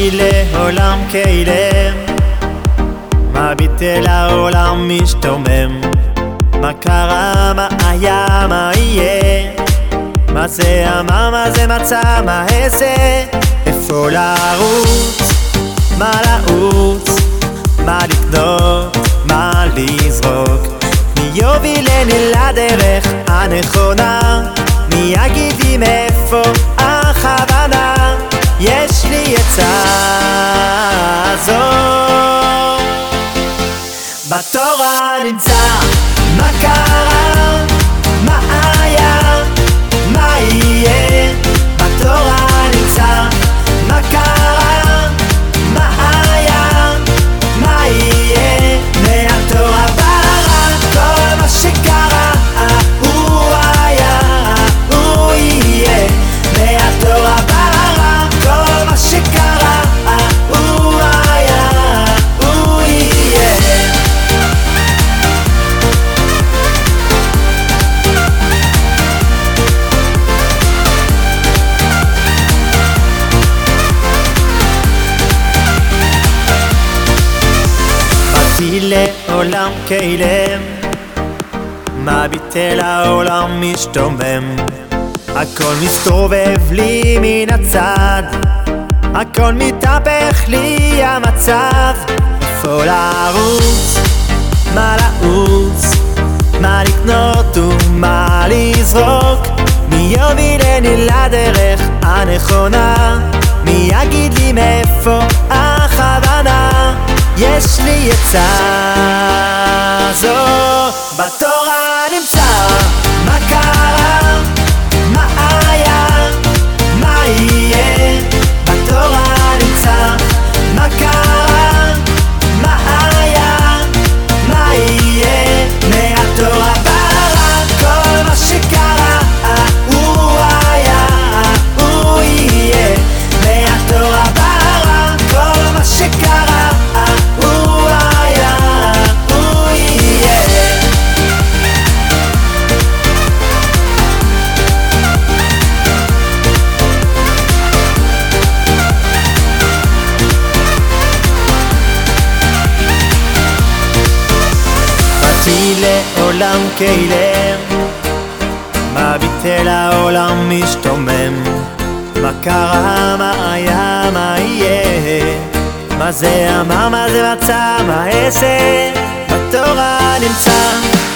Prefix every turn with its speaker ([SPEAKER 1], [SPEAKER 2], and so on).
[SPEAKER 1] באתי לעולם כאילם, מביט אל העולם משתומם. מה קרה, מה היה, מה יהיה? מה זה אמר, מה זה מצא, מה אעשה? איפה לרוץ, מה לעוץ, מה לקנות, מה לזרוק? מי יובילני לדרך הנכונה? מי יגיד לי מאיפה הכוונה? יש לי עצה זו בתורה נמצא. מה קרה, מה היה, מה יהיה? בתורה נמצא. מה קרה, מה היה, מה יהיה? מהתורה ברא כל מה שקרה, הוא היה, הוא יהיה. מהתורה ברא כל מה שקרה, הוא היה, הוא יהיה. באתי לעולם כאילם, מביט אל העולם משתומם. הכל מסתובב לי מן הצד, הכל מתהפך לי המצב. איפה לרוץ, מה לעוץ, מה לקנות ומה לזרוק? מי יובילני לדרך הנכונה? מי יגיד לי מאיפה הכוונה? יש לי עצה זו בתורה נמצא. מה קרה, מה היה, מה יהיה? בתורה נמצא. מה קרה, מה היה, מה יהיה? מהתורה ברא כל מה שקרה, הוא היה, הוא יהיה. מהתורה ברא כל מה שקרה, הוא היה, הוא יהיה. באתי לעולם כאילם, מביט אל העולם משתומם. מה קרה, מה היה, מה יהיה? מה זה אמר, מה זה מצא, מה אעשה? בתורה נמצא.